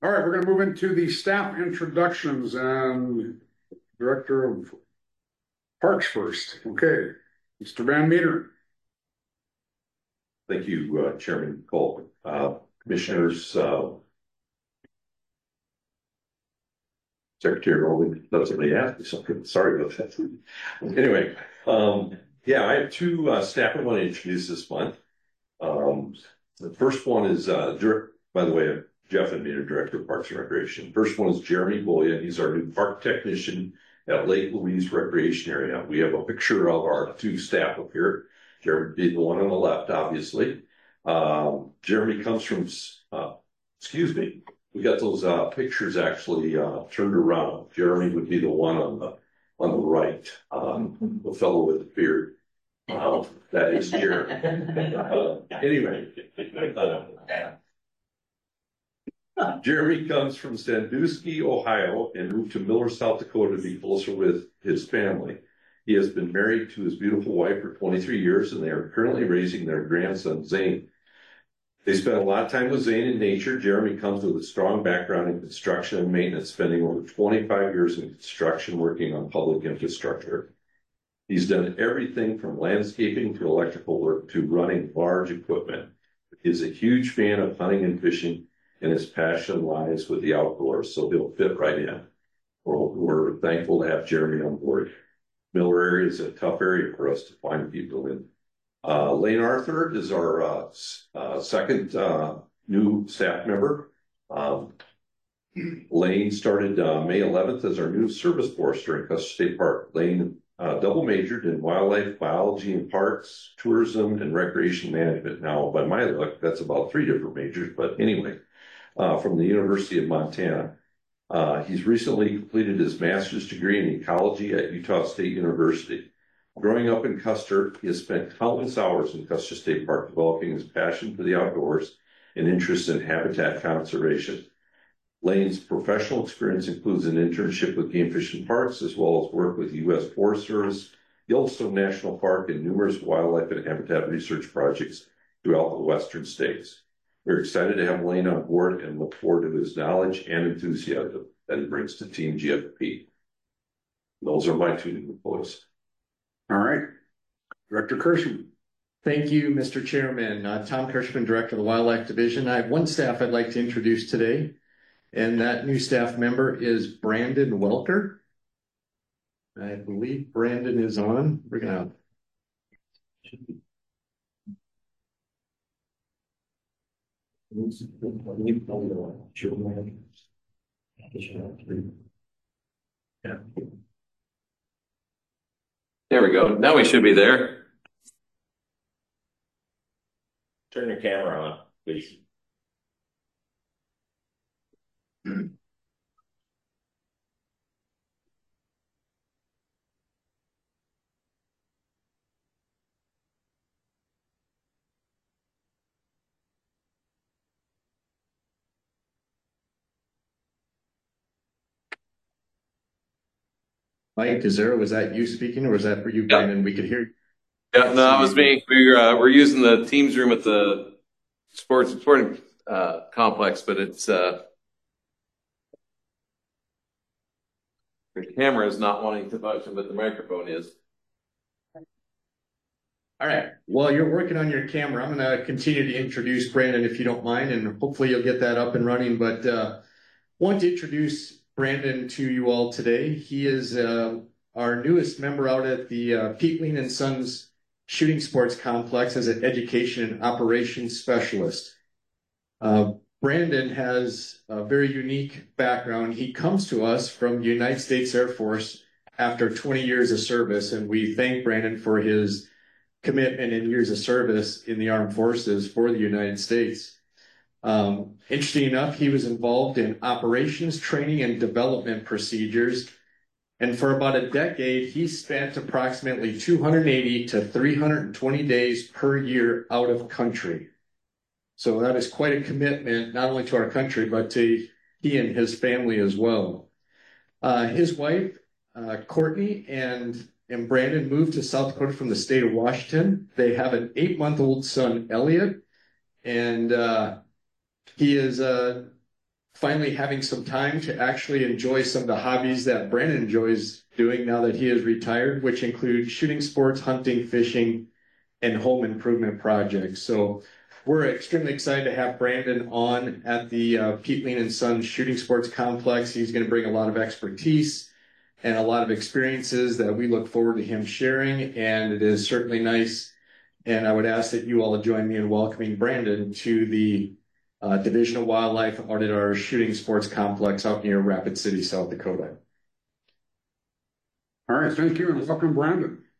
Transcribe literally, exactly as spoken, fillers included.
All right, we're going to move into the staff introductions and Director of Parks first. Okay, Mister Van Meter. Thank you, uh, Chairman Cole. Uh, commissioners, uh, Secretary Rowland doesn't really ask me something. Sorry about that. Anyway, um, yeah, I have two uh, staff I want to introduce this month. Um, the first one is, uh, by the way, Jeff Van Meter, Director of Parks and Recreation. First one is Jeremy Boya. He's our new park technician at Lake Louise Recreation Area. We have a picture of our two staff up here. Jeremy being the one on the left, obviously. Um, Jeremy comes from, uh, excuse me, we got those uh, pictures actually uh, turned around. Jeremy would be the one on the on the right, um, the fellow with the beard. Uh, that is here. Uh, anyway, uh, Jeremy comes from Sandusky, Ohio, and moved to Miller, South Dakota to be closer with his family. He has been married to his beautiful wife for twenty-three years, and they are currently raising their grandson, Zane. They spend a lot of time with Zane in nature. Jeremy comes with a strong background in construction and maintenance, spending over twenty-five years in construction working on public infrastructure. He's done everything from landscaping to electrical work to running large equipment. He is a huge fan of hunting and fishing, and his passion lies with the outdoors, so he'll fit right in. We're, we're thankful to have Jeremy on board. Miller area is a tough area for us to find people in. Uh, Lane Arthur is our uh, uh, second uh, new staff member. Um, Lane started uh, May eleventh as our new service forester in Custer State Park. Lane uh, double majored in wildlife biology and parks, tourism, and recreation management. Now, by my luck, that's about three different majors, but anyway, uh, from the University of Montana. Uh, he's recently completed his master's degree in ecology at Utah State University. Growing up in Custer, he has spent countless hours in Custer State Park developing his passion for the outdoors and interest in habitat conservation. Lane's professional experience includes an internship with Game Fish and Parks, as well as work with the U S Forest Service, Yellowstone National Park, and numerous wildlife and habitat research projects throughout the western states. We're excited to have Lane on board and look forward to his knowledge and enthusiasm that he brings to Team G F P. Those are my two new employees. All right. Director Kirschman. Thank you, Mister Chairman. Uh, Tom Kirschman, Director of the Wildlife Division. I have one staff I'd like to introduce today, and that new staff member is Brandon Welker. I believe Brandon is on. Bring it out. Yeah. There we go. Now we should be there. Turn your camera on, please. Mike, is there, was that you speaking, or was that for you, Brandon? Yeah. We could hear you. Yeah, no, that was me. We're uh, we're using the Teams room at the sports sporting uh, complex, but it's uh, the camera is not wanting to function, but the microphone is. All right. While you're working on your camera, I'm going to continue to introduce Brandon, if you don't mind, and hopefully you'll get that up and running. But uh, want to introduce Brandon to you all today. He is uh, our newest member out at the uh, Peatling and Sons Shooting Sports Complex as an education and operations specialist. Uh, Brandon has a very unique background. He comes to us from the United States Air Force after twenty years of service, and we thank Brandon for his commitment and years of service in the armed forces for the United States. Um, interesting enough, he was involved in operations, training, and development procedures. And for about a decade, he spent approximately two hundred eighty to three hundred twenty days per year out of country. So that is quite a commitment, not only to our country, but to he and his family as well. Uh, his wife, uh, Courtney, and, and Brandon moved to South Dakota from the state of Washington. They have an eight-month-old son, Elliot, and uh, he is uh, finally having some time to actually enjoy some of the hobbies that Brandon enjoys doing now that he is retired, which include shooting sports, hunting, fishing, and home improvement projects. So we're extremely excited to have Brandon on at the uh, Peatling and Sons Shooting Sports Complex. He's going to bring a lot of expertise and a lot of experiences that we look forward to him sharing. And it is certainly nice. And I would ask that you all join me in welcoming Brandon to the uh, Division of Wildlife out at our Shooting Sports Complex out near Rapid City, South Dakota. All right, thank you and welcome, Brandon.